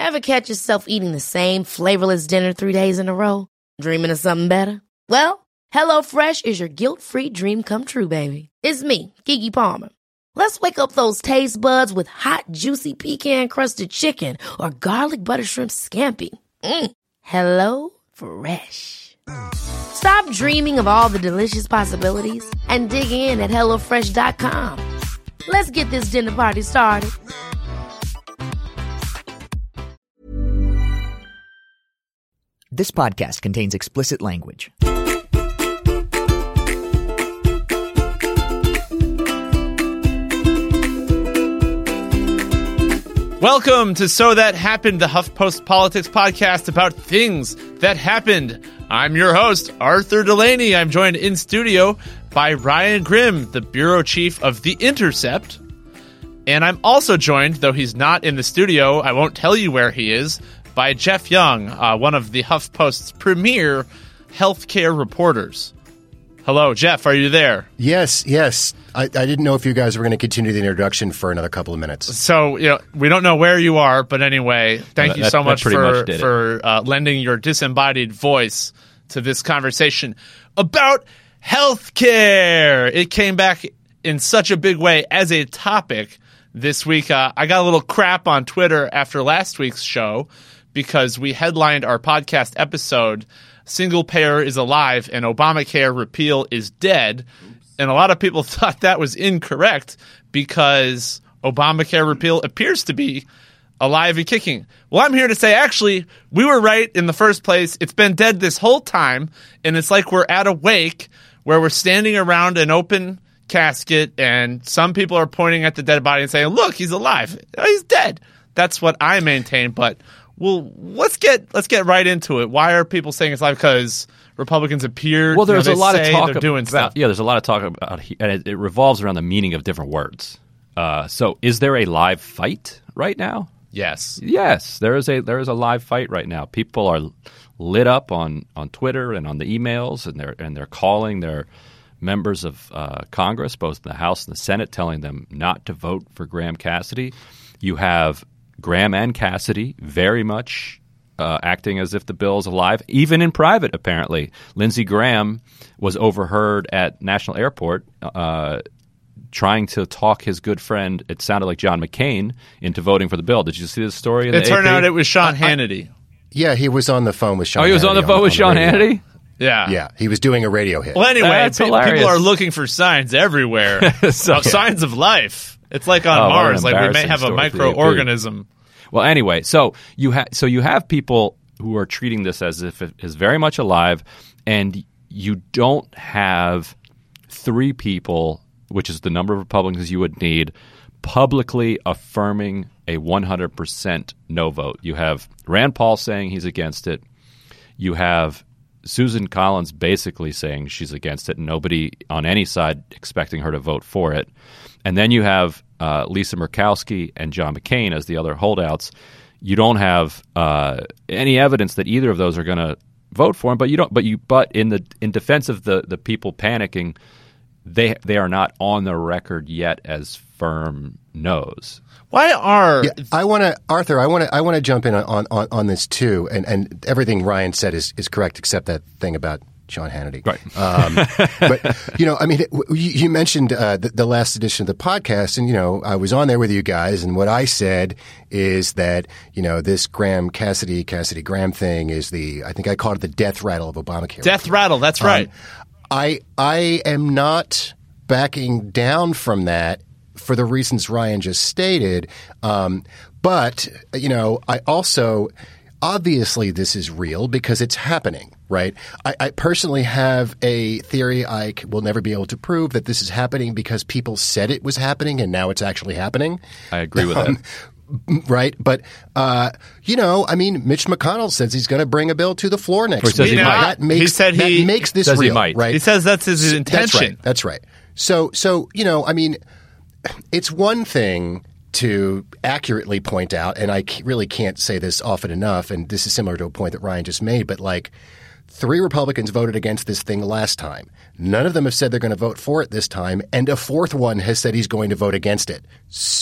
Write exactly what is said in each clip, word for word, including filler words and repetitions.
Ever catch yourself eating the same flavorless dinner three days in a row? Dreaming of something better? Well, HelloFresh is your guilt-free dream come true, baby. It's me, Keke Palmer. Let's wake up those taste buds with hot, juicy pecan-crusted chicken or garlic butter shrimp scampi. Mm. Hello Fresh. Stop dreaming of all the delicious possibilities and dig in at hello fresh dot com. Let's get this dinner party started. This podcast contains explicit language. Welcome to So That Happened, the HuffPost Politics podcast about things that happened. I'm your host, Arthur Delaney. I'm joined in studio by Ryan Grim, the bureau chief of The Intercept. And I'm also joined, though he's not in the studio, I won't tell you where he is, by Jeff Young, uh, one of the HuffPost's premier healthcare reporters. Hello, Jeff, are you there? Yes, yes. I, I didn't know if you guys were going to continue the introduction for another couple of minutes. So, you know, we don't know where you are, but anyway, thank well, you that, so much for, much for uh, lending your disembodied voice to this conversation about healthcare. It came back in such a big way as a topic this week. Uh, I got a little crap on Twitter after last week's show because we headlined our podcast episode, Single Payer is Alive and Obamacare Repeal is Dead. And a lot of people thought that was incorrect because Obamacare repeal appears to be alive and kicking. Well, I'm here to say, actually, we were right in the first place. It's been dead this whole time, and it's like we're at a wake where we're standing around an open casket, and some people are pointing at the dead body and saying, look, he's alive. He's dead. That's what I maintain, but well, let's get let's get right into it. Why are people saying it's alive? Because Republicans appeared. Well, there's you know, a lot of talk they're doing about stuff. yeah. There's a lot of talk about, and it, it revolves around the meaning of different words. Uh, so, is there a live fight right now? Yes, yes. There is a there is a live fight right now. People are lit up on, on Twitter and on the emails, and they're and they're calling their members of uh, Congress, both the House and the Senate, telling them not to vote for Graham Cassidy. You have Graham and Cassidy very much uh, acting as if the bill is alive, even in private, apparently. Lindsey Graham was overheard at National Airport uh, trying to talk his good friend, it sounded like John McCain, into voting for the bill. Did you see this story? In it the turned A P? out it was Sean I, Hannity. I, yeah, he was on the phone with Sean Hannity. Oh, he was on the phone on, with on Sean radio. Hannity? Yeah. Yeah, he was doing a radio hit. Well, anyway, That's pe- hilarious. people are looking for signs everywhere. So- uh, signs of life. It's like on Oh, what an Mars. Like we may embarrassing have a story for the A P. microorganism. Well, anyway, so you ha- so you have people who are treating this as if it is very much alive, and you don't have three people, which is the number of Republicans you would need, publicly affirming a one hundred percent no vote. You have Rand Paul saying he's against it. You have Susan Collins basically saying she's against it, and nobody on any side expecting her to vote for it. And then you have uh, Lisa Murkowski and John McCain as the other holdouts. You don't have uh, any evidence that either of those are going to vote for him, but you don't. But you, but in the in defense of the the people panicking, they they are not on the record yet as firm no's. Why are Yeah, I want to, Arthur. I want to. I want to jump in on, on, on this too, and, and everything Ryan said is, is correct, except that thing about Sean Hannity. Right. Um, but you know, I mean, it, you, you mentioned uh, the, the last edition of the podcast, and you know, I was on there with you guys, and what I said is that you know this Graham Cassidy Cassidy Graham thing is the I think I called it the death rattle of Obamacare. death rattle? That's right. Um, I I am not backing down from that for the reasons Ryan just stated. Um, but, you know, I also obviously this is real because it's happening, right? I, I personally have a theory I c- will never be able to prove that this is happening because people said it was happening and now it's actually happening. I agree with Um, that. Right. But, uh, you know, I mean, Mitch McConnell says he's going to bring a bill to the floor next Or he says week. he might. That makes, He said that he- makes this says he real, might. right? He says that's his intention. That's right. That's right. So, so you know, I mean, it's one thing to accurately point out, and I c- really can't say this often enough, and this is similar to a point that Ryan just made, but like Three Republicans voted against this thing last time. None of them have said they're going to vote for it this time, and a fourth one has said he's going to vote against it.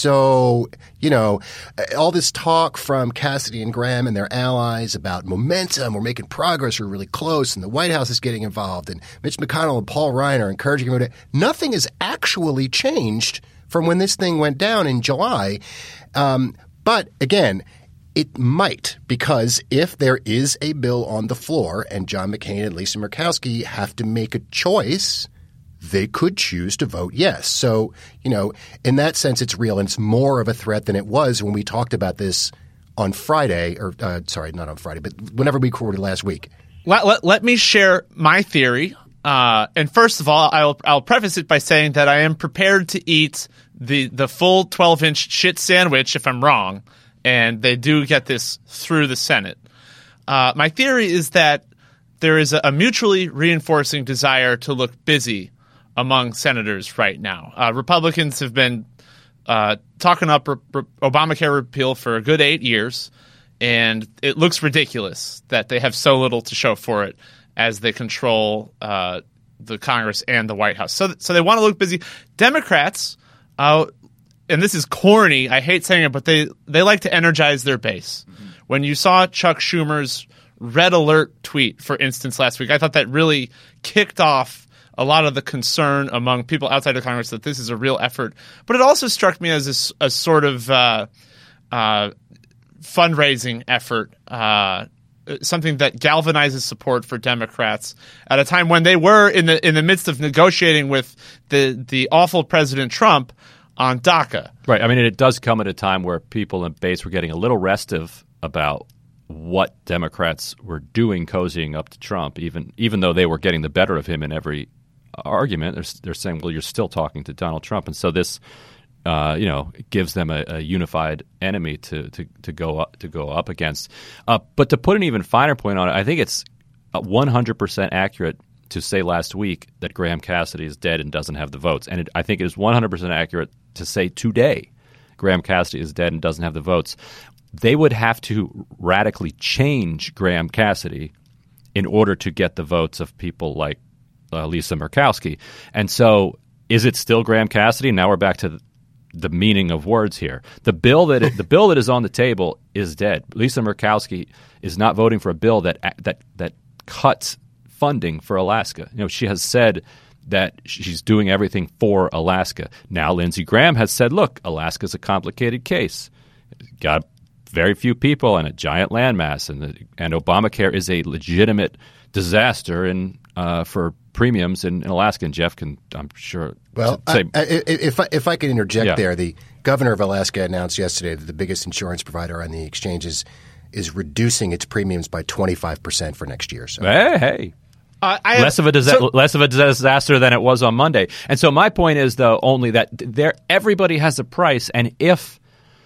So, you know, all this talk from Cassidy and Graham and their allies about momentum, we're making progress, we're really close, and the White House is getting involved, and Mitch McConnell and Paul Ryan are encouraging him to – nothing has actually changed from when this thing went down in July. Um, but, again – it might, because if there is a bill on the floor and John McCain and Lisa Murkowski have to make a choice, they could choose to vote yes. So, you know, in that sense, it's real, and it's more of a threat than it was when we talked about this on Friday, or uh, sorry, not on Friday, but whenever we recorded last week. Let, let, let me share my theory. Uh, and first of all, I'll, I'll preface it by saying that I am prepared to eat the, the full twelve-inch shit sandwich if I'm wrong. And they do get this through the Senate. Uh, my theory is that there is a, a mutually reinforcing desire to look busy among senators right now. Uh, Republicans have been uh, talking up re- re- Obamacare repeal for a good eight years, and it looks ridiculous that they have so little to show for it as they control uh, the Congress and the White House. So, th- so they want to look busy. Democrats uh, – and this is corny, I hate saying it, but they, they like to energize their base. Mm-hmm. When you saw Chuck Schumer's red alert tweet, for instance, last week, I thought that really kicked off a lot of the concern among people outside of Congress that this is a real effort. But it also struck me as a, a sort of uh, uh, fundraising effort, uh, something that galvanizes support for Democrats at a time when they were in the in the midst of negotiating with the the awful President Trump on DACA. Right. I mean, it does come at a time where people in base were getting a little restive about what Democrats were doing cozying up to Trump, even even though they were getting the better of him in every argument. They're, they're saying, well, you're still talking to Donald Trump. And so this, uh, you know, gives them a, a unified enemy to, to, to, go up, to go up against. Uh, but to put an even finer point on it, I think it's one hundred percent accurate to say last week that Graham Cassidy is dead and doesn't have the votes. And it, I think it is one hundred percent accurate to say today Graham Cassidy is dead and doesn't have the votes. They would have to radically change Graham Cassidy in order to get the votes of people like uh, Lisa Murkowski. And so is it still Graham Cassidy? Now we're back to the, the meaning of words here. The bill that it, the bill that is on the table is dead. Lisa Murkowski is not voting for a bill that that that cuts funding for Alaska. You know, she has said that she's doing everything for Alaska. Now Lindsey Graham has said, look, Alaska's a complicated case. Got very few people and a giant landmass, and the, and Obamacare is a legitimate disaster in uh, for premiums in, in Alaska. And Jeff can, I'm sure, well, say, I, I, if I, if I could interject yeah. there, the governor of Alaska announced yesterday that the biggest insurance provider on the exchanges is reducing its premiums by twenty-five percent for next year. So. Hey, hey. Uh, I have, less of a disa- so, less of a disaster than it was on Monday. And so my point is, though, only that there everybody has a price, and if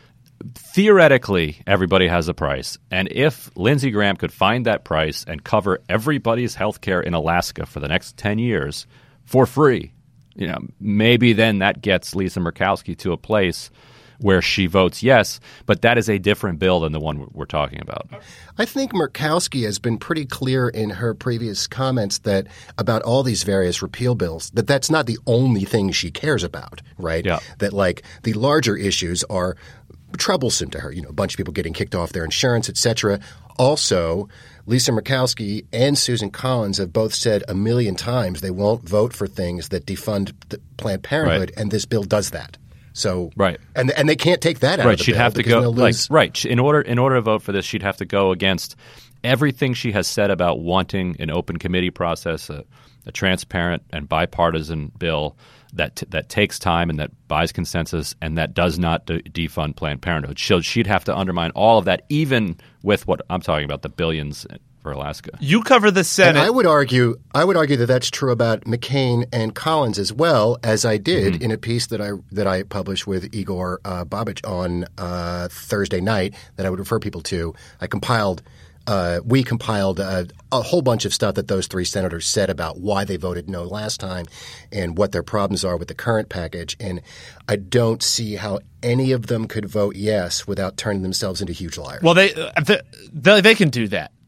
theoretically everybody has a price, and if Lindsey Graham could find that price and cover everybody's health care in Alaska for the next ten years for free, you know, maybe then that gets Lisa Murkowski to a place where she votes yes, but that is a different bill than the one we're talking about. I think Murkowski has been pretty clear in her previous comments that about all these various repeal bills, that that's not the only thing she cares about, right? Yeah. That like the larger issues are troublesome to her, you know, a bunch of people getting kicked off their insurance, et cetera. Also, Lisa Murkowski and Susan Collins have both said a million times they won't vote for things that defund the Planned Parenthood, right. and this bill does that. So right, and and they can't take that out. Right, of the she'd bill have to go. Like, lose. right, in order in order to vote for this, she'd have to go against everything she has said about wanting an open committee process, a, a transparent and bipartisan bill that t- that takes time and that buys consensus and that does not de- defund Planned Parenthood. She'll, she'd have to undermine all of that, even with what I'm talking about, the billions for Alaska. You cover the Senate. And I would argue, I would argue that that's true about McCain and Collins as well, as I did mm-hmm. in a piece that I that I published with Igor uh, Babich on uh, Thursday night that I would refer people to. I compiled, uh, we compiled uh, a whole bunch of stuff that those three senators said about why they voted no last time and what their problems are with the current package. And I don't see how any of them could vote yes without turning themselves into huge liars. Well, they uh, they, they can do that.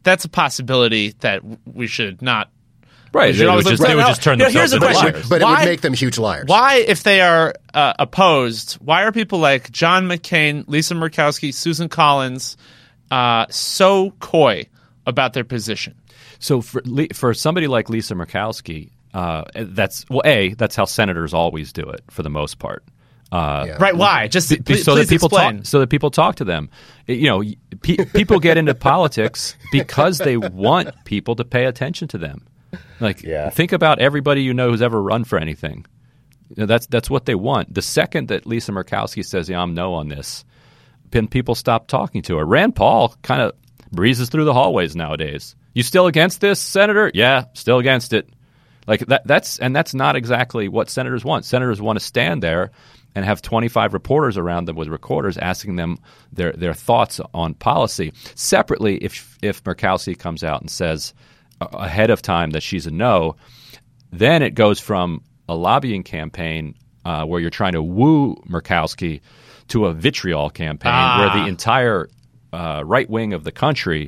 that's a possibility that we should not. Right. We should They always would look just, for- they would no, just turn no, themselves here's the into question. liars. But it Why- would make them huge liars. Why, if they are uh, opposed, why are people like John McCain, Lisa Murkowski, Susan Collins uh, so coy about their position? So for Le- for somebody like Lisa Murkowski, uh, that's well, a that's how senators always do it for the most part. Uh, Yeah. Right? Why? Just Be- please, so please that people explain. talk, so that people talk to them. It- you know, pe- people get into politics because they want people to pay attention to them. Like, Yeah. think about everybody you know who's ever run for anything. You know, that's that's what they want. The second that Lisa Murkowski says, "Yeah, I'm no on this," then people stop talking to her. Rand Paul kind of breezes through the hallways nowadays. You still against this, Senator? Yeah, still against it. Like that. That's and that's not exactly what senators want. Senators want to stand there and have twenty-five reporters around them with recorders asking them their their thoughts on policy. Separately, if if Murkowski comes out and says uh, ahead of time that she's a no, then it goes from a lobbying campaign uh, where you're trying to woo Murkowski to a vitriol campaign Ah. where the entire uh, right wing of the country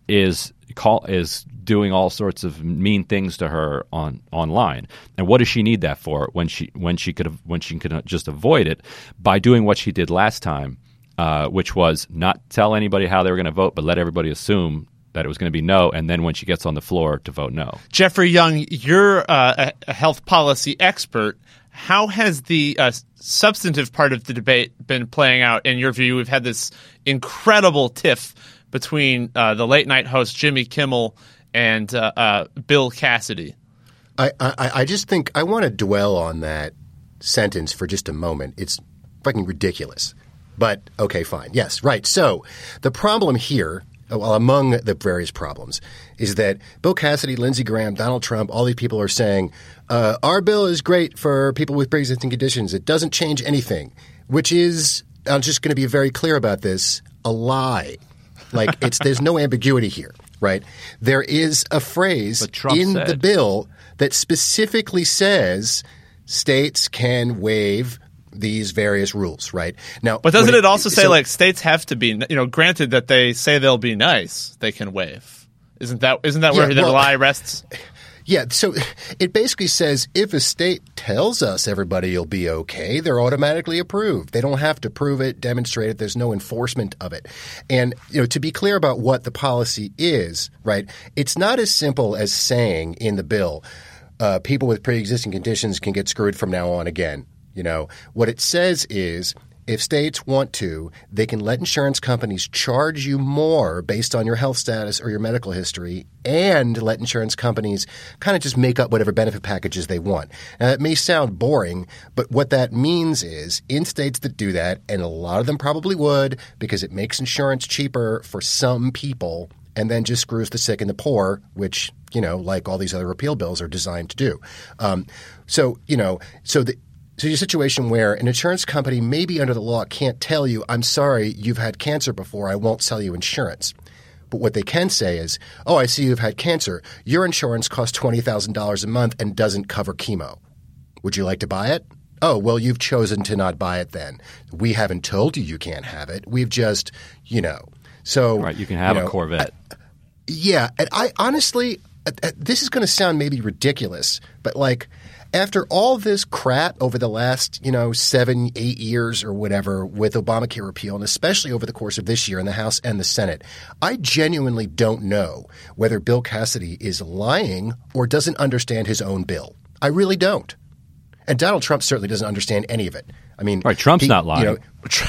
is call is doing all sorts of mean things to her on online. And what does she need that for when she when she could have, when she could just avoid it by doing what she did last time, uh, which was not tell anybody how they were going to vote, but let everybody assume that it was going to be no, and then when she gets on the floor to vote no. Jeffrey Young, you're uh, a health policy expert. How has the uh, substantive part of the debate been playing out in your view? We've had this incredible tiff between uh, the late night host Jimmy Kimmel and uh, uh, Bill Cassidy. I, I, I just think I want to dwell on that sentence for just a moment. It's fucking ridiculous. But okay, fine. Yes, right. So the problem here, well, among the various problems, is that Bill Cassidy, Lindsey Graham, Donald Trump, all these people are saying, uh, our bill is great for people with pre-existing conditions. It doesn't change anything, which is, I'm just going to be very clear about this, a lie. Like, it's there's no ambiguity here, right? There is a phrase But Trump in said- the bill that specifically says states can waive these various rules, right? Now, But doesn't when it also say, so- like, states have to be, you know, granted that they say they'll be nice, they can waive. Isn't that isn't that where Yeah, the well- lie rests? Yeah, so it basically says if a state tells us everybody will be okay, they're automatically approved. They don't have to prove it, demonstrate it. There's no enforcement of it. And, you know, to be clear about what the policy is, right, it's not as simple as saying in the bill, uh, people with pre-existing conditions can get screwed from now on again. You know, what it says is if states want to, they can let insurance companies charge you more based on your health status or your medical history and let insurance companies kind of just make up whatever benefit packages they want. Now, that may sound boring, but what that means is in states that do that, and a lot of them probably would because it makes insurance cheaper for some people and then just screws the sick and the poor, which, you know, like all these other repeal bills are designed to do. Um, so, you know, so the So you're a situation where an insurance company maybe under the law can't tell you, I'm sorry, you've had cancer before, I won't sell you insurance. But what they can say is, oh, I see you've had cancer. Your insurance costs twenty thousand dollars a month and doesn't cover chemo. Would you like to buy it? Oh, well, you've chosen to not buy it then. We haven't told you you can't have it. We've just, you know. So Right, you can have you a know, Corvette. Yeah, and I honestly, uh, uh, this is going to sound maybe ridiculous, but like after all this crap over the last, you know, seven, eight years or whatever with Obamacare repeal, and especially over the course of this year in the House and the Senate, I genuinely don't know whether Bill Cassidy is lying or doesn't understand his own bill. I really don't. And Donald Trump certainly doesn't understand any of it. I mean, Right, Trump's he- not lying. You know,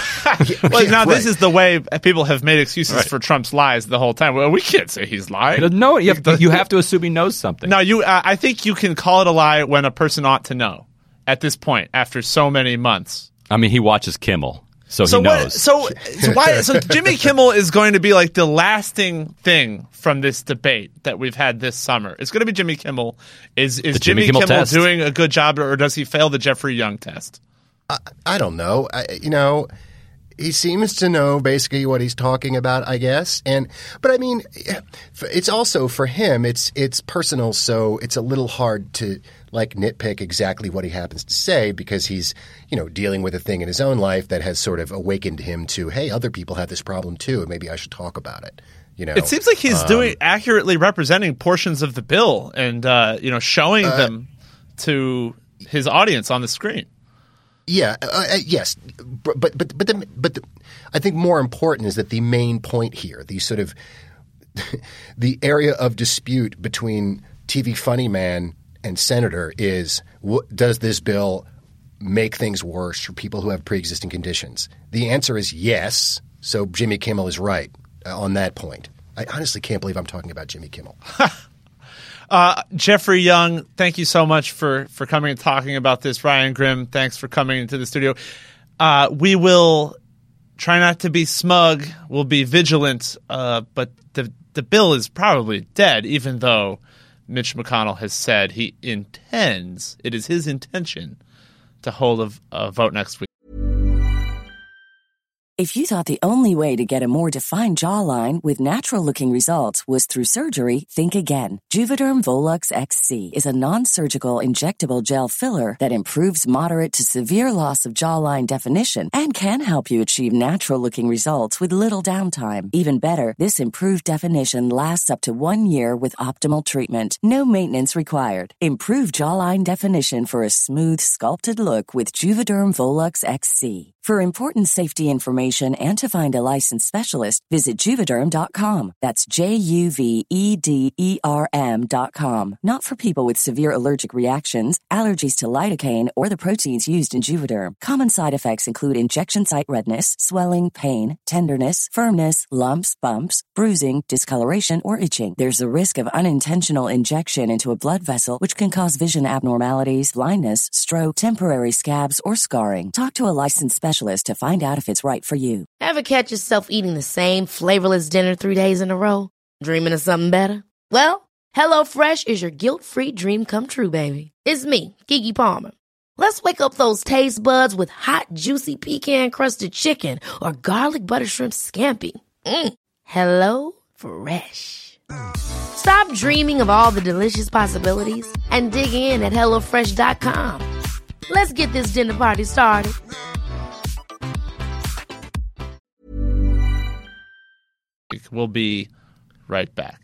Well, yeah, now this right. is the way people have made excuses for Trump's lies the whole time. Well, we can't say he's lying. No, you have, to, you have to assume he knows something. No, you. Uh, I think you can call it a lie when a person ought to know. At this point, after so many months. I mean, he watches Kimmel, so, So he what? knows. So so why? So Jimmy Kimmel is going to be like the lasting thing from this debate that we've had this summer. It's going to be Jimmy Kimmel. Is is The Jimmy Jimmy, Kimmel Kimmel, test. doing a good job, or does he fail the Jeffrey Young test? I don't know. I, you know, he seems to know basically what he's talking about, I guess. And but I mean, it's also for him. It's it's personal, so it's a little hard to like nitpick exactly what he happens to say because he's you know dealing with a thing in his own life that has sort of awakened him to, hey, other people have this problem too, and maybe I should talk about it. You know, It seems like he's um, doing accurately representing portions of the bill and uh, you know showing Uh, them to his audience on the screen. Yeah, uh, uh, yes, but but but but, the, but the, I think more important is that the main point here, the sort of the area of dispute between T V funny man and senator is: w- does this bill make things worse for people who have pre-existing conditions? The answer is yes. So Jimmy Kimmel is right uh, on that point. I honestly can't believe I'm talking about Jimmy Kimmel. Uh, Jeffrey Young, thank you so much for, for coming and talking about this. Ryan Grimm, thanks for coming into the studio. Uh, we will try not to be smug. We'll be vigilant. Uh, but the the bill is probably dead, even though Mitch McConnell has said he intends, it is his intention to hold a, a vote next week. If you thought the only way to get a more defined jawline with natural-looking results was through surgery, think again. Juvederm Volux X C is a non-surgical injectable gel filler that improves moderate to severe loss of jawline definition and can help you achieve natural-looking results with little downtime. Even better, this improved definition lasts up to one year with optimal treatment. No maintenance required. Improve jawline definition for a smooth, sculpted look with Juvederm Volux X C. For important safety information and to find a licensed specialist, visit Juvederm dot com. That's J U V E D E R M dot com. Not for people with severe allergic reactions, allergies to lidocaine, or the proteins used in Juvederm. Common side effects include injection site redness, swelling, pain, tenderness, firmness, lumps, bumps, bruising, discoloration, or itching. There's a risk of unintentional injection into a blood vessel, which can cause vision abnormalities, blindness, stroke, temporary scabs, or scarring. Talk to a licensed specialist to find out if it's right for you. Ever catch yourself eating the same flavorless dinner three days in a row? Dreaming of something better? Well, HelloFresh is your guilt-free dream come true, baby. It's me, Keke Palmer. Let's wake up those taste buds with hot, juicy pecan-crusted chicken or garlic butter shrimp scampi. Mm. Hello Fresh. Stop dreaming of all the delicious possibilities and dig in at hello fresh dot com. Let's get this dinner party started. We'll be right back.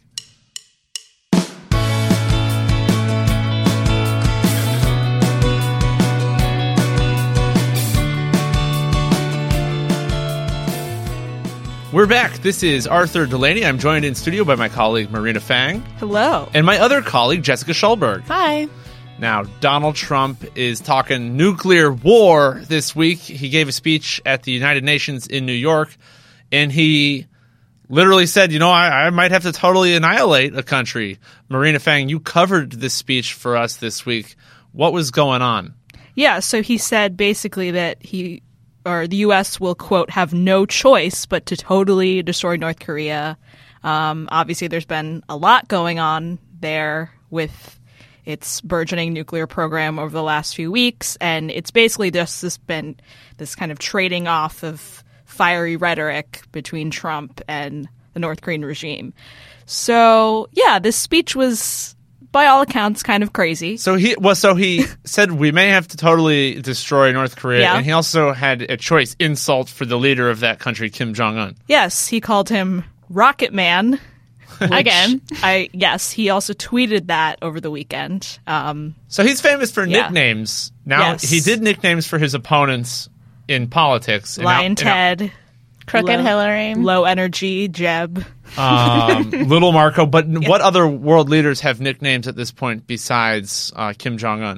We're back. This is Arthur Delaney. I'm joined in studio by my colleague Marina Fang. Hello. And my other colleague, Jessica Schulberg. Hi. Now, Donald Trump is talking nuclear war this week. He gave a speech at the United Nations in New York, and he literally said, you know, I, I might have to totally annihilate a country. Marina Fang, you covered this speech for us this week. What was going on? Yeah, so he said basically that he, or the U S will, quote, have no choice but to totally destroy North Korea. Um, obviously, there's been a lot going on there with its burgeoning nuclear program over the last few weeks, and it's basically just this been this kind of trading off of fiery rhetoric between Trump and the North Korean regime. So, yeah, this speech was, by all accounts, kind of crazy. So he well, so he said we may have to totally destroy North Korea, Yeah. and he also had a choice insult for the leader of that country, Kim Jong-un. Yes, he called him Rocket Man. Again. I yes, he also tweeted that over the weekend. Um, So he's famous for Yeah. nicknames. Now, Yes. he did nicknames for his opponents in politics. And Lion now- and Ted, Crooked low, Hillary. Low Energy, Jeb. now, um, Little Marco. But what other world leaders have nicknames at this point besides uh, Kim Jong-un?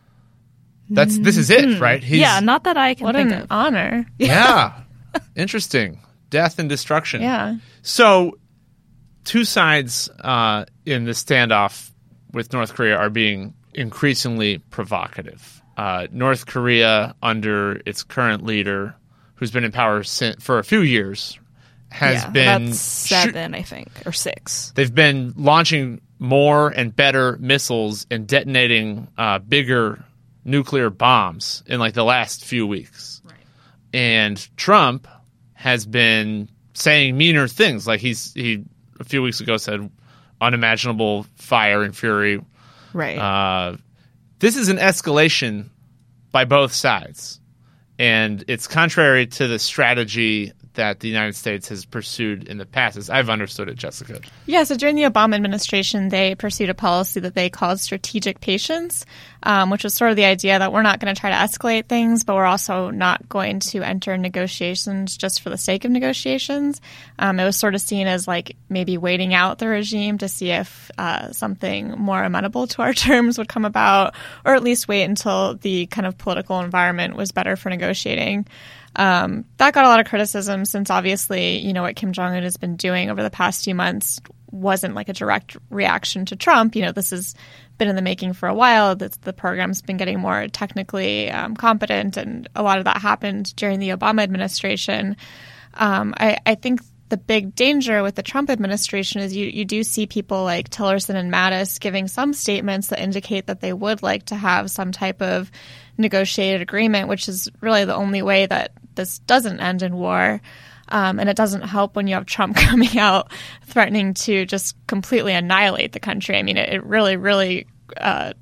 That's This is it, right? He's, yeah, not that I can What think an of. honor. Yeah. Interesting. Death and destruction. Yeah. So two sides uh, in the standoff with North Korea are being increasingly provocative. Uh, North Korea, under its current leader, who's been in power sin- for a few years, has yeah, been about shoo- seven, I think, or six. they've been launching more and better missiles and detonating uh, bigger nuclear bombs in like the last few weeks. Right. And Trump has been saying meaner things. Like he's he a few weeks ago said unimaginable fire and fury. Right. Uh, this is an escalation by both sides. And it's contrary to the strategy that the United States has pursued in the past, as I've understood it, Jessica. Yeah, so during the Obama administration, they pursued a policy that they called strategic patience, um, which was sort of the idea that we're not going to try to escalate things, but we're also not going to enter negotiations just for the sake of negotiations. Um, it was sort of seen as like maybe waiting out the regime to see if uh, something more amenable to our terms would come about, or at least wait until the kind of political environment was better for negotiating. Um, that got a lot of criticism since obviously, you know, what Kim Jong-un has been doing over the past few months wasn't like a direct reaction to Trump. You know, this has been in the making for a while. The, the program's been getting more technically um, competent, and a lot of that happened during the Obama administration. Um, I, I think the big danger with the Trump administration is you, you do see people like Tillerson and Mattis giving some statements that indicate that they would like to have some type of negotiated agreement, which is really the only way that this doesn't end in war. Um, and it doesn't help when you have Trump coming out threatening to just completely annihilate the country. I mean, it, it really, really uh,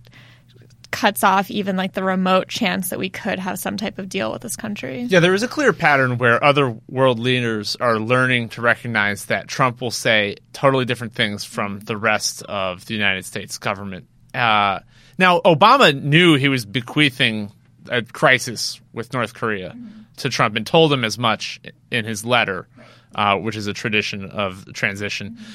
cuts off even like the remote chance that we could have some type of deal with this country. Yeah, there is a clear pattern where other world leaders are learning to recognize that Trump will say totally different things from the rest of the United States government. Uh, now, Obama knew he was bequeathing a crisis with North Korea mm-hmm. to Trump and told him as much in his letter, uh, which is a tradition of transition. Mm-hmm.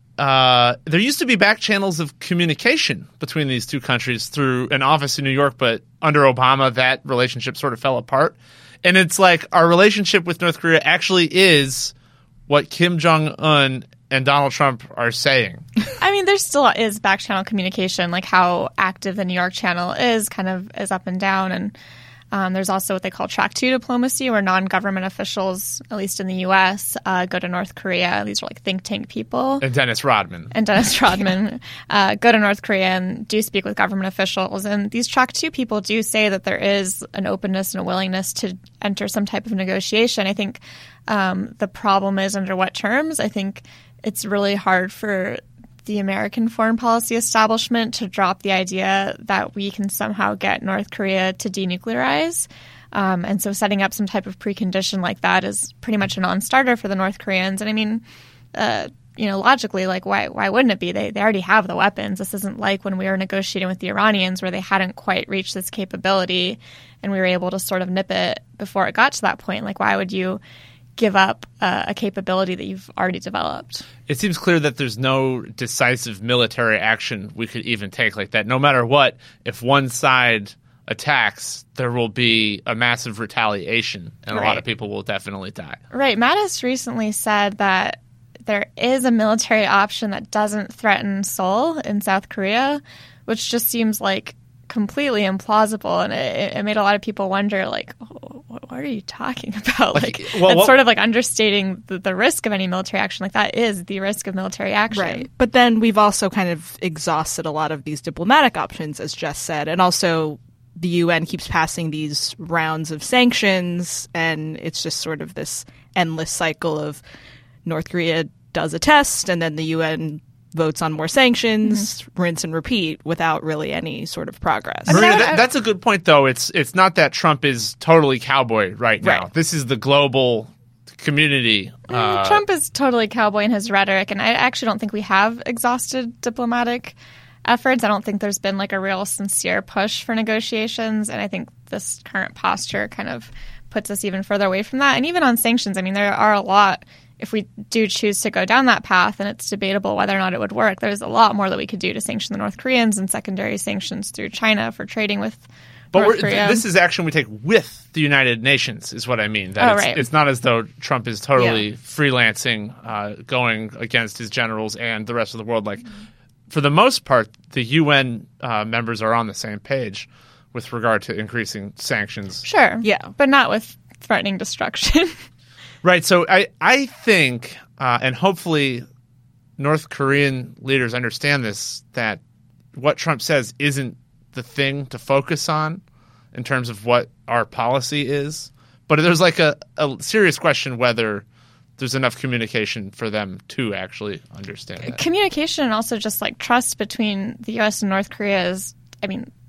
Uh, there used to be back channels of communication between these two countries through an office in New York, but under Obama, that relationship sort of fell apart. And it's like our relationship with North Korea actually is what Kim Jong-un and Donald Trump are saying. I mean, there still is back channel communication, like how active the New York channel is, kind of is up and down. And um, there's also what they call track two diplomacy, where non-government officials, at least in the U S, uh, go to North Korea. These are like think tank people. And Dennis Rodman. And Dennis Rodman uh, go to North Korea and do speak with government officials. And these track two people do say that there is an openness and a willingness to enter some type of negotiation. I think um, the problem is under what terms. I think it's really hard for the American foreign policy establishment to drop the idea that we can somehow get North Korea to denuclearize. Um, and so setting up some type of precondition like that is pretty much a non-starter for the North Koreans. And I mean, uh, you know, logically, like, why why wouldn't it be? They, they already have the weapons. This isn't like when we were negotiating with the Iranians where they hadn't quite reached this capability and we were able to sort of nip it before it got to that point. Like, why would you give up uh, a capability that you've already developed? It seems clear that there's no decisive military action we could even take like that. No matter what, if one side attacks, there will be a massive retaliation, and right. a lot of people will definitely die. Right. Mattis recently said that there is a military option that doesn't threaten Seoul in South Korea, which just seems like completely implausible, and it, it made a lot of people wonder, like, oh, what, what are you talking about? Like, like well, it's what, sort of like understating the, the risk of any military action. Like, that is the risk of military action. Right. But then we've also kind of exhausted a lot of these diplomatic options, as Jess said, and also the U N keeps passing these rounds of sanctions, and it's just sort of this endless cycle of North Korea does a test, and then the U N votes on more sanctions, mm-hmm. rinse and repeat, without really any sort of progress. Marina, I mean, I, that, that's a good point, though. It's it's not that Trump is totally cowboy right now. Right. This is the global community. Uh, Trump is totally cowboy in his rhetoric, and I actually don't think we have exhausted diplomatic efforts. I don't think there's been like a real sincere push for negotiations, and I think this current posture kind of puts us even further away from that. And even on sanctions, I mean, there are a lot. If we do choose to go down that path, and it's debatable whether or not it would work, there's a lot more that we could do to sanction the North Koreans, and secondary sanctions through China for trading with but North we're, Korea. This is action we take with the United Nations, is what I mean. That oh, it's, right. it's not as though Trump is totally yeah. freelancing, uh, going against his generals and the rest of the world. Like, for the most part, the U N uh, members are on the same page with regard to increasing sanctions. Sure. Yeah. But not with threatening destruction. Right. So I, I think, uh, and hopefully North Korean leaders understand this, that what Trump says isn't the thing to focus on in terms of what our policy is. But there's like a, a serious question whether there's enough communication for them to actually understand that. Communication and also just like trust between the U S and North Korea is, I mean,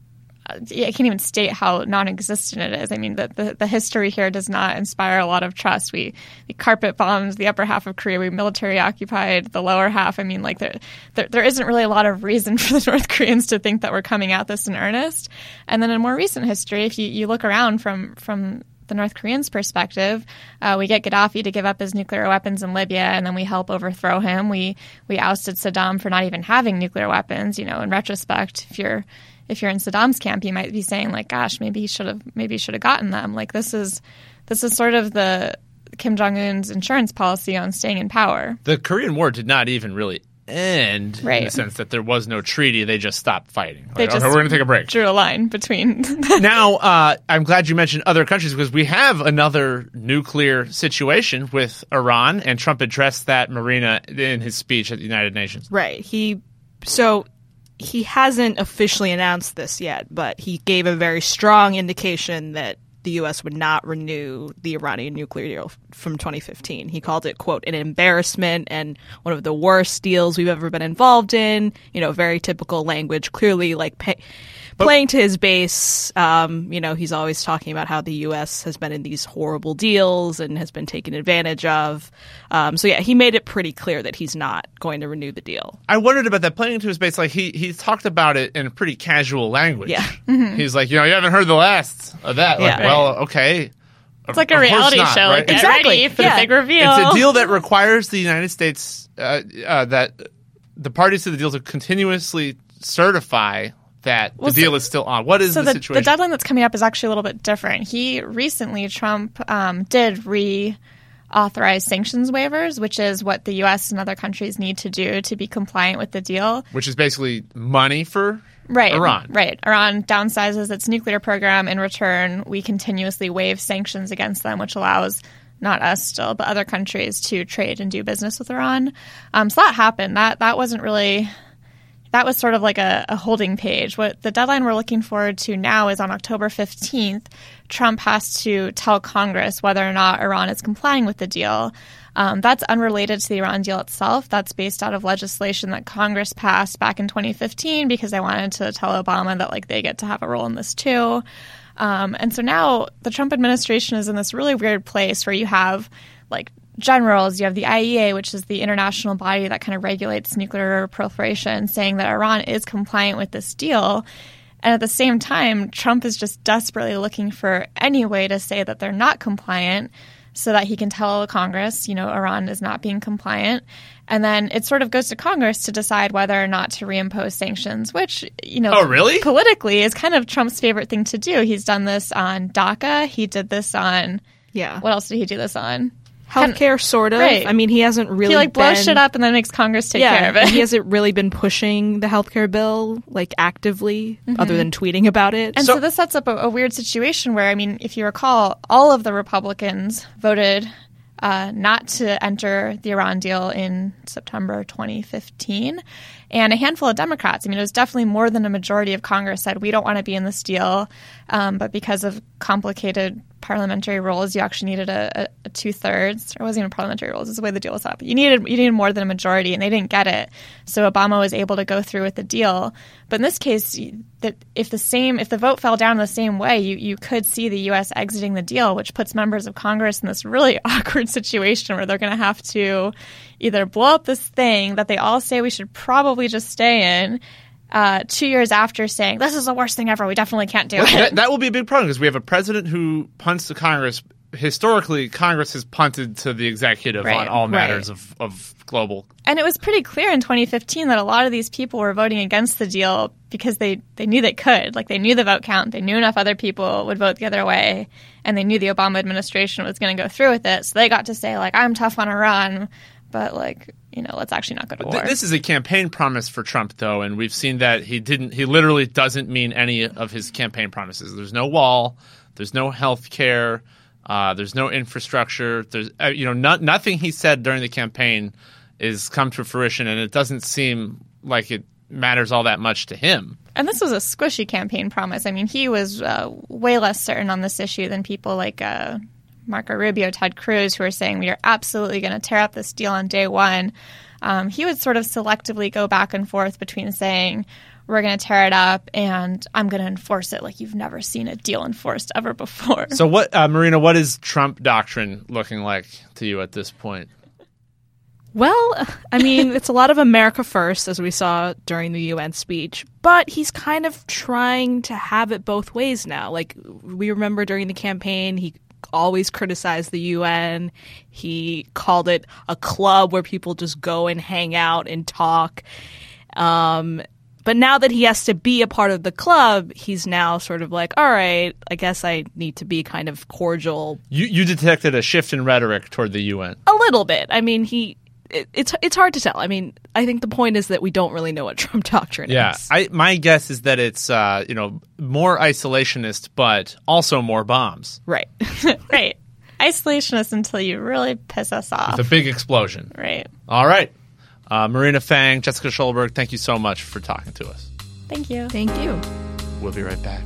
I can't even state how non-existent it is. I mean, the, the, the history here does not inspire a lot of trust. We, we carpet bombed the upper half of Korea. We military occupied the lower half. I mean, like there, there, there isn't really a lot of reason for the North Koreans to think that we're coming at this in earnest. And then in more recent history, if you, you look around from from the North Koreans' perspective, uh, we get Gaddafi to give up his nuclear weapons in Libya, and then we help overthrow him. We we ousted Saddam for not even having nuclear weapons. You know, in retrospect, if you're if you're in Saddam's camp, you might be saying like, "Gosh, maybe he should have maybe he should have gotten them." Like this is this is sort of the Kim Jong-un's insurance policy on staying in power. The Korean War did not even really end right. in the sense that there was no treaty. They just stopped fighting. Like, they just okay, we're going to take a break. Drew a line between. Now, uh, I'm glad you mentioned other countries because we have another nuclear situation with Iran, and Trump addressed that, Marina, in his speech at the United Nations. Right. He so he hasn't officially announced this yet, but he gave a very strong indication that the U S would not renew the Iranian nuclear deal from twenty fifteen. He called it, quote, an embarrassment and one of the worst deals we've ever been involved in. You know, very typical language, clearly like pay, but, playing to his base. Um, you know, he's always talking about how the U S has been in these horrible deals and has been taken advantage of. Um, so, yeah, he made it pretty clear that he's not going to renew the deal. I wondered about that, playing to his base. Like, he, he talked about it in pretty casual language. Yeah. Mm-hmm. He's like, you know, you haven't heard the last of that. Like, Yeah. well, okay. It's like a reality not, show. Right? Like, get Exactly. ready for Yeah. the big reveal. It's a deal that requires the United States, uh, uh, that the parties to the deal to continuously certify that Well, the deal so- is still on. What is So the, the, situation? the deadline that's coming up is actually a little bit different. He recently, Trump, um, did re-authorize sanctions waivers, which is what the U S and other countries need to do to be compliant with the deal. Which is basically money for Right, Iran. Right. Iran downsizes its nuclear program. In return, we continuously waive sanctions against them, which allows not us still, but other countries to trade and do business with Iran. Um, so that happened. That that wasn't really – that was sort of like a, a holding page. What the deadline we're looking forward to now is on October fifteenth, Trump has to tell Congress whether or not Iran is complying with the deal. Um, that's unrelated to the Iran deal itself. That's based out of legislation that Congress passed back in twenty fifteen because they wanted to tell Obama that like they get to have a role in this too. Um, and so now the Trump administration is in this really weird place where you have like generals, you have the I A E A, which is the international body that kind of regulates nuclear proliferation, saying that Iran is compliant with this deal. And at the same time, Trump is just desperately looking for any way to say that they're not compliant so that he can tell Congress, you know, Iran is not being compliant. And then it sort of goes to Congress to decide whether or not to reimpose sanctions, which, you know, Oh, really? politically is kind of Trump's favorite thing to do. He's done this on DACA. He did this on Yeah. what else did he do this on? Healthcare, sort of. Right. I mean, he hasn't really He like blows been, shit up and then makes Congress take yeah, care of it. he hasn't really been pushing the healthcare bill like actively, other than tweeting about it. And so, so this sets up a, a weird situation where, I mean, if you recall, all of the Republicans voted uh, not to enter the Iran deal in September twenty fifteen. And a handful of Democrats, I mean, it was definitely more than a majority of Congress said, we don't want to be in this deal. Um, but because of complicated parliamentary rules, you actually needed a, a, a two-thirds. Or it wasn't even parliamentary rules. It's the way the deal was up. You needed you needed more than a majority, and they didn't get it. So Obama was able to go through with the deal. But in this case, that if the same if the vote fell down the same way, you, you could see the U S exiting the deal, which puts members of Congress in this really awkward situation where they're going to have to either blow up this thing that they all say we should probably just stay in, Uh, two years after saying, this is the worst thing ever, we definitely can't do Well, it. that, that will be a big problem because we have a president who punts to Congress. Historically, Congress has punted to the executive Right, on all matters right. of, of global. And it was pretty clear in twenty fifteen that a lot of these people were voting against the deal because they, they knew they could. Like, they knew the vote count. They knew enough other people would vote the other way. And they knew the Obama administration was going to go through with it. So they got to say, like, I'm tough on Iran, but, like, you know, let's actually not go to war. Th- this is a campaign promise for Trump, though, and we've seen that he didn't. He literally doesn't mean any of his campaign promises. There's no wall. There's no health care. Uh, there's no infrastructure. There's uh, you know no, nothing he said during the campaign is come to fruition, and it doesn't seem like it matters all that much to him. And this was a squishy campaign promise. I mean, he was uh, way less certain on this issue than people like uh, Marco Rubio, Ted Cruz, who are saying we are absolutely going to tear up this deal on day one. Um, he would sort of selectively go back and forth between saying we're going to tear it up, and I'm going to enforce it like you've never seen a deal enforced ever before. So what, uh, Marina, what is Trump doctrine looking like to you at this point? Well, I mean, it's a lot of America first, as we saw during the U N speech, but he's kind of trying to have it both ways now. Like, we remember during the campaign, he always criticized the U N. He called it a club where people just go and hang out and talk. Um, but now that he has to be a part of the club, he's now sort of like, all right, I guess I need to be kind of cordial. You, you detected a shift in rhetoric toward the U N. A little bit. I mean, he... It, it's it's hard to tell. I mean, I think the point is that we don't really know what Trump doctrine yeah, is. Yeah, my guess is that it's uh, you know more isolationist, but also more bombs. Right, right. Isolationist until you really piss us off. With a big explosion. Right. All right, uh, Marina Fang, Jessica Schulberg, thank you so much for talking to us. Thank you. Thank you. We'll be right back.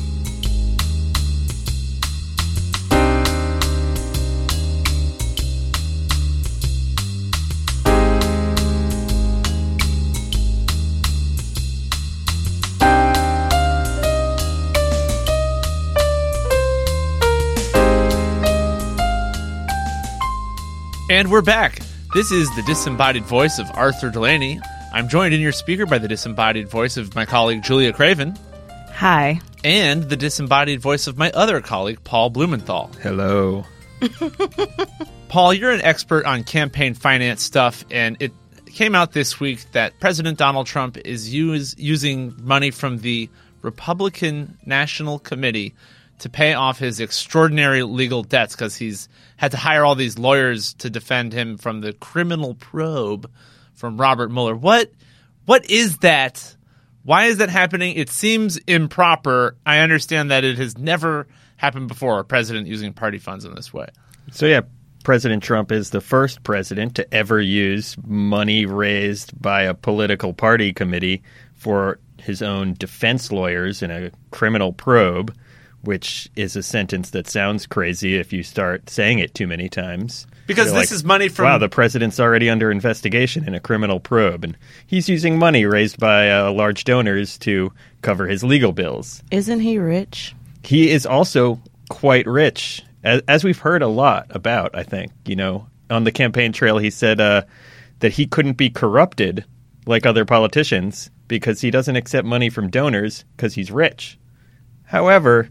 And we're back. This is the disembodied voice of Arthur Delaney. I'm joined in your speaker by the disembodied voice of my colleague Julia Craven. Hi. And the disembodied voice of my other colleague, Paul Blumenthal. Hello. Paul, you're an expert on campaign finance stuff, and it came out this week that President Donald Trump is use, using money from the Republican National Committee to pay off his extraordinary legal debts because he's had to hire all these lawyers to defend him from the criminal probe from Robert Mueller. What, what is that? Why is that happening? It seems improper. I understand that it has never happened before, a president using party funds in this way. So, yeah, President Trump is the first president to ever use money raised by a political party committee for his own defense lawyers in a criminal probe, which is a sentence that sounds crazy if you start saying it too many times. Because You're this like, is money from... Wow, the president's already under investigation in a criminal probe, and he's using money raised by uh, large donors to cover his legal bills. Isn't he rich? He is also quite rich, as, as we've heard a lot about, I think. You know, on the campaign trail, he said uh, that he couldn't be corrupted like other politicians because he doesn't accept money from donors because he's rich. However...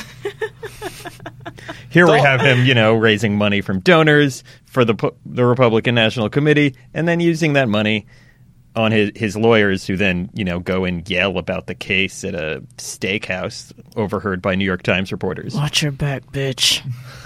Here we have him, you know, raising money from donors for the the Republican National Committee and then using that money on his, his lawyers who then, you know, go and yell about the case at a steakhouse overheard by New York Times reporters. Watch your back, bitch.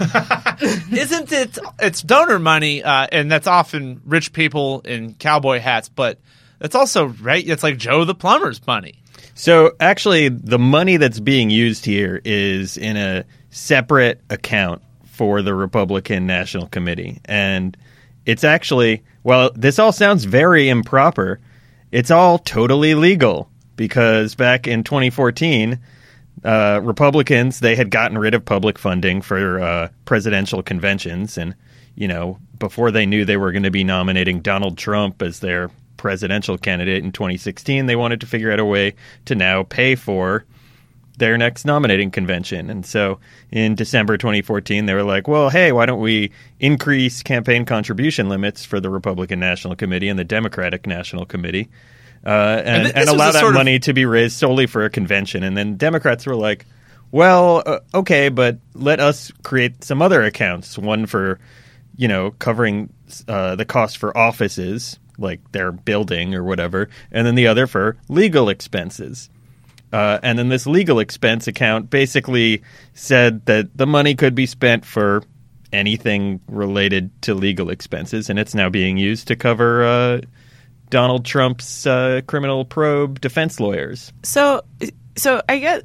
Isn't it? It's donor money, uh, and that's often rich people in cowboy hats, but it's also, right, it's like Joe the plumber's money. So actually, the money that's being used here is in a separate account for the Republican National Committee. And it's actually, well, this all sounds very improper. It's all totally legal because back in twenty fourteen, uh, Republicans, they had gotten rid of public funding for uh, presidential conventions. And, you know, before they knew they were going to be nominating Donald Trump as their presidential candidate in twenty sixteen, they wanted to figure out a way to now pay for their next nominating convention. And so in December twenty fourteen, they were like, well, hey, why don't we increase campaign contribution limits for the Republican National Committee and the Democratic National Committee uh, and, and, th- and allow that sort of... money to be raised solely for a convention. And then Democrats were like, well, uh, okay, but let us create some other accounts, one for, you know, covering uh, the cost for offices, like their building or whatever, and then the other for legal expenses. Uh, and then this legal expense account basically said that the money could be spent for anything related to legal expenses, and it's now being used to cover uh, Donald Trump's uh, criminal probe defense lawyers. So, so I guess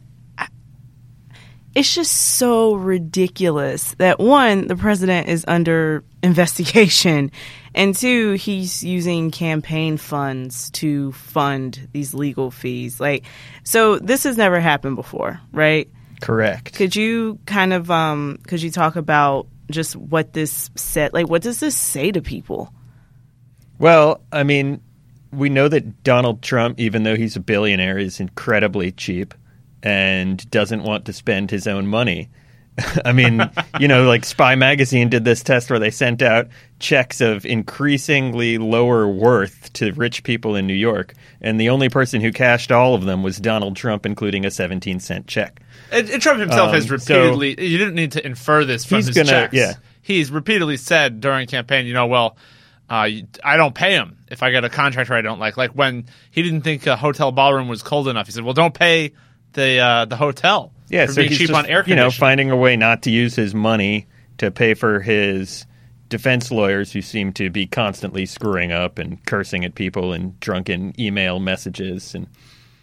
it's just so ridiculous that, one, the president is under investigation, and two, he's using campaign funds to fund these legal fees. Like, so this has never happened before, right? Correct. Could you kind of, um, could you talk about just what this said? Like, what does this say to people? Well, I mean, we know that Donald Trump, even though he's a billionaire, is incredibly cheap and doesn't want to spend his own money. I mean, you know, like Spy Magazine did this test where they sent out checks of increasingly lower worth to rich people in New York, and the only person who cashed all of them was Donald Trump, including a seventeen cent check. And, and Trump himself Um, has repeatedly, you didn't need to infer this from He's his gonna- checks. yeah. He's repeatedly said during campaign, you know, well, uh, I don't pay him if I get a contractor I don't like. Like when he didn't think a hotel ballroom was cold enough, he said, well, don't pay the uh, the hotel Yeah, for so being he's cheap just, on air you know, conditioning. finding a way not to use his money to pay for his defense lawyers who seem to be constantly screwing up and cursing at people in drunken email messages. And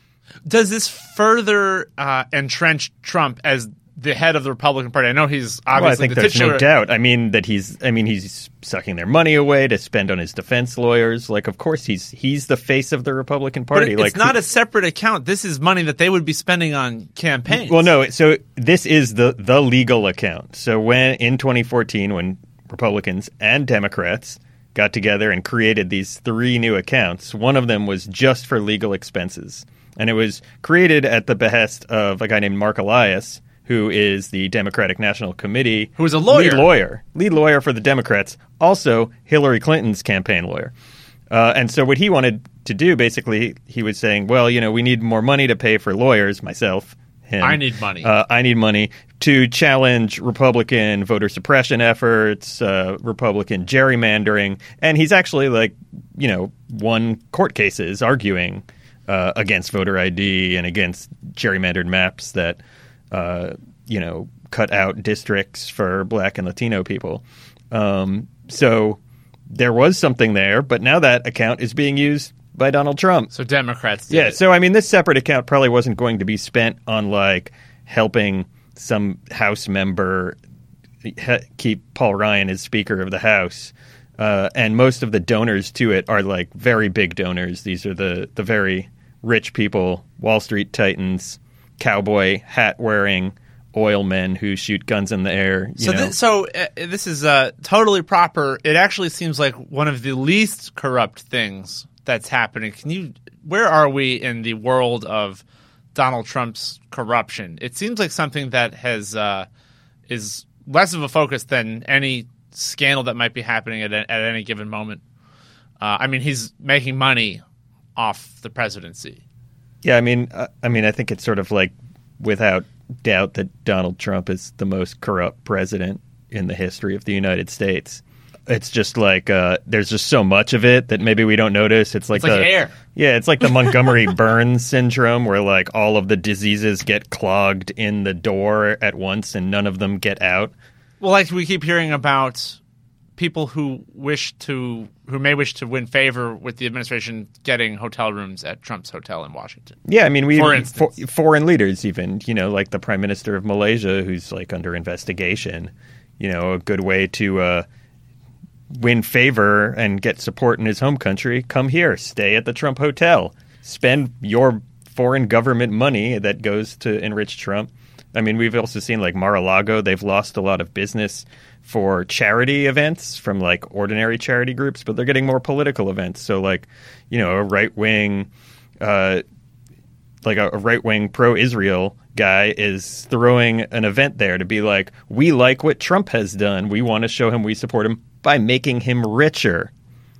Does this further uh, entrench Trump as the head of the Republican Party? I know he's obviously well, I think the there's titular. no doubt. I mean that he's. I mean he's sucking their money away to spend on his defense lawyers. Like, of course he's he's the face of the Republican But Party. it- like, it's not a separate account. This is money that they would be spending on campaigns. Well, no. So this is the the legal account. So when in twenty fourteen, when Republicans and Democrats got together and created these three new accounts, one of them was just for legal expenses, and it was created at the behest of a guy named Mark Elias, who is the Democratic National Committee, Who is a lawyer. lead lawyer, lead lawyer for the Democrats, also Hillary Clinton's campaign lawyer. Uh, and so what he wanted to do, basically, he was saying, well, you know, we need more money to pay for lawyers, myself, him. I need money. Uh, I need money to challenge Republican voter suppression efforts, uh, Republican gerrymandering. And he's actually, like, you know, won court cases arguing uh, against voter I D and against gerrymandered maps that, uh, you know, cut out districts for black and Latino people. Um, so there was something there, but now that account is being used by Donald Trump. So Democrats did Yeah, it. so I mean, this separate account probably wasn't going to be spent on like helping some House member he- keep Paul Ryan as Speaker of the House, uh, and most of the donors to it are like very big donors. These are the the very rich people, Wall Street titans, cowboy hat wearing oil men who shoot guns in the air. You So, know? thi- so uh, this is uh, totally proper. It actually seems like one of the least corrupt things that's happening. Can you? Where are we in the world of Donald Trump's corruption? It seems like something that has uh, is less of a focus than any scandal that might be happening at, a, at any given moment. Uh, I mean, he's making money off the presidency. Yeah, I mean, uh, I mean, I think it's sort of like without doubt that Donald Trump is the most corrupt president in the history of the United States. It's just like uh, there's just so much of it that maybe we don't notice. It's like It's like the air. Yeah, it's like the Montgomery Burns syndrome, where like all of the diseases get clogged in the door at once, and none of them get out. Well, like we keep hearing about people who wish to, who may wish to win favor with the administration getting hotel rooms at Trump's hotel in Washington. Yeah, I mean, we For instance. for, foreign leaders, even you know, like the Prime Minister of Malaysia, who's like under investigation. You know, a good way to uh, win favor and get support in his home country. Come here, stay at the Trump hotel, spend your foreign government money that goes to enrich Trump. I mean, we've also seen like Mar-a-Lago. They've lost a lot of business for charity events from like ordinary charity groups, but they're getting more political events. So like, you know, a right wing, uh, like a, a right wing pro-Israel guy is throwing an event there to be like, we like what Trump has done. We want to show him we support him by making him richer.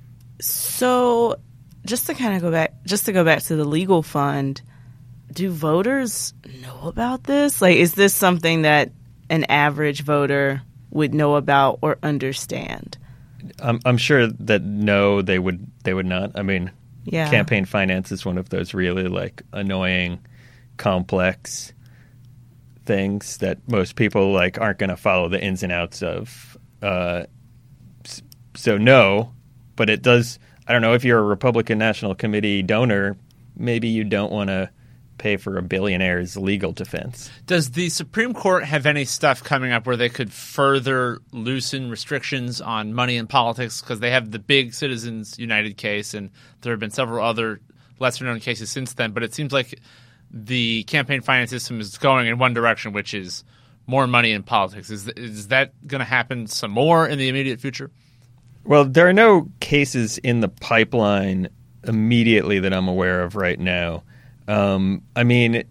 So, just to kind of go back, just to go back to the legal fund, do voters know about this? Like, is this something that an average voter would know about or understand? I'm, I'm sure that no, they would they would not. I mean, Yeah. campaign finance is one of those really like annoying, complex things that most people like aren't going to follow the ins and outs of. Uh, s- so no, but it does. I don't know if you're a Republican National Committee donor, maybe you don't want to pay for a billionaire's legal defense. Does the Supreme Court have any stuff coming up where they could further loosen restrictions on money in politics? Because they have the big Citizens United case, and there have been several other lesser-known cases since then. But it seems like the campaign finance system is going in one direction, which is more money in politics. Is is that going to happen some more in the immediate future? Well, there are no cases in the pipeline immediately that I'm aware of right now. Um, I mean,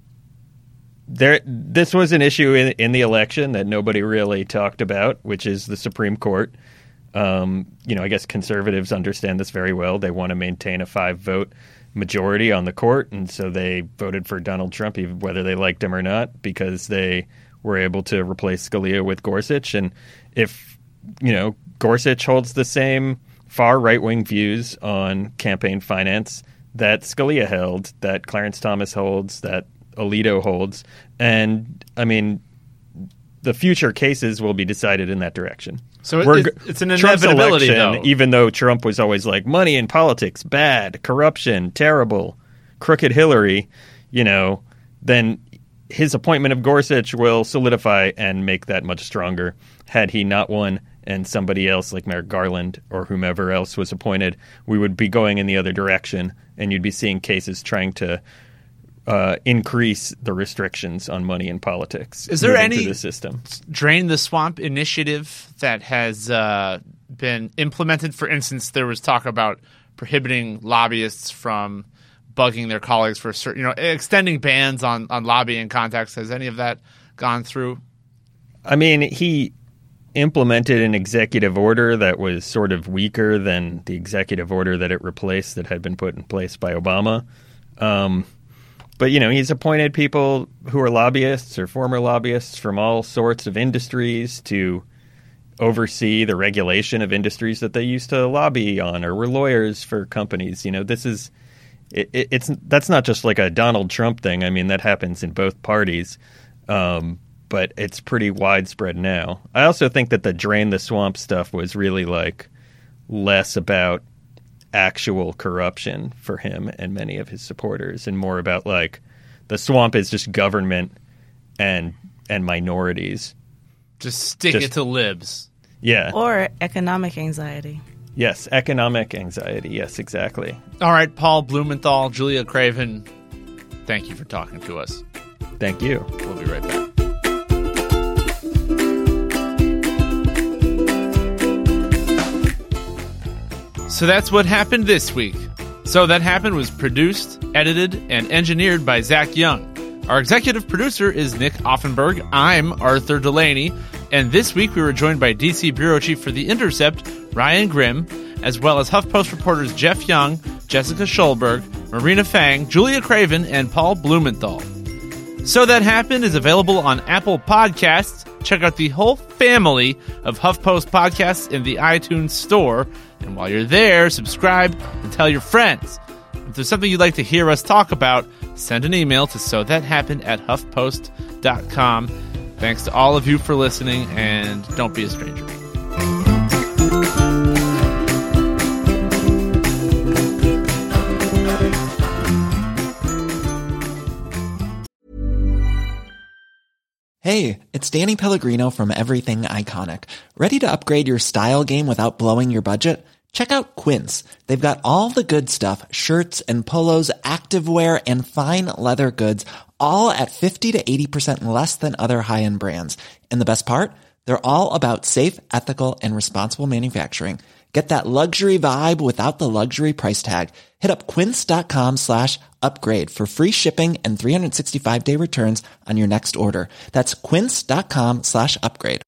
there. This was an issue in, in the election that nobody really talked about, which is the Supreme Court. Um, you know, I guess conservatives understand this very well. They want to maintain a five-vote majority on the court, and so they voted for Donald Trump, even whether they liked him or not, because they were able to replace Scalia with Gorsuch. And if, you know, Gorsuch holds the same far right-wing views on campaign finance that Scalia held, that Clarence Thomas holds, that Alito holds, and, I mean, the future cases will be decided in that direction. So it, We're, it, it's an Trump's inevitability, election, though. even though Trump was always like, money in politics, bad, corruption, terrible, crooked Hillary, you know, then his appointment of Gorsuch will solidify and make that much stronger. Had he not won and somebody else like Merrick Garland or whomever else was appointed, we would be going in the other direction, and you'd be seeing cases trying to uh, increase the restrictions on money in politics. Is there moving any through the system. Drain the Swamp initiative that has uh, been implemented? For instance, there was talk about prohibiting lobbyists from bugging their colleagues for certain, you know, extending bans on, on lobbying contacts. Has any of that gone through? I mean, he implemented an executive order that was sort of weaker than the executive order that it replaced that had been put in place by Obama. Um, but, you know, he's appointed people who are lobbyists or former lobbyists from all sorts of industries to oversee the regulation of industries that they used to lobby on or were lawyers for companies. You know, this is it, it, it's that's not just like a Donald Trump thing. I mean, that happens in both parties. Um But it's pretty widespread now. I also think that the drain the swamp stuff was really like less about actual corruption for him and many of his supporters, and more about like the swamp is just government and and minorities. Just stick Just- it to libs. Yeah. Or economic anxiety. Yes. Economic anxiety. Yes, exactly. All right, Paul Blumenthal, Julia Craven, thank you for talking to us. Thank you. We'll be right back. So that's what happened this week. So That Happened was produced, edited, and engineered by Zach Young. Our executive producer is Nick Offenberg. I'm Arthur Delaney. And this week we were joined by D C Bureau Chief for The Intercept, Ryan Grimm, as well as HuffPost reporters Jeff Young, Jessica Schulberg, Marina Fang, Julia Craven, and Paul Blumenthal. So That Happened is available on Apple Podcasts. Check out the whole family of HuffPost podcasts in the iTunes store. And while you're there, subscribe and tell your friends. If there's something you'd like to hear us talk about, send an email to so that happened at huffpost dot com. Thanks to all of you for listening, and don't be a stranger. Hey, it's Danny Pellegrino from Everything Iconic. Ready to upgrade your style game without blowing your budget? Check out Quince. They've got all the good stuff, shirts and polos, activewear, and fine leather goods, all at fifty to eighty percent less than other high-end brands. And the best part? They're all about safe, ethical, and responsible manufacturing. Get that luxury vibe without the luxury price tag. Hit up quince.com slash upgrade for free shipping and three sixty-five day returns on your next order. That's quince.com slash upgrade.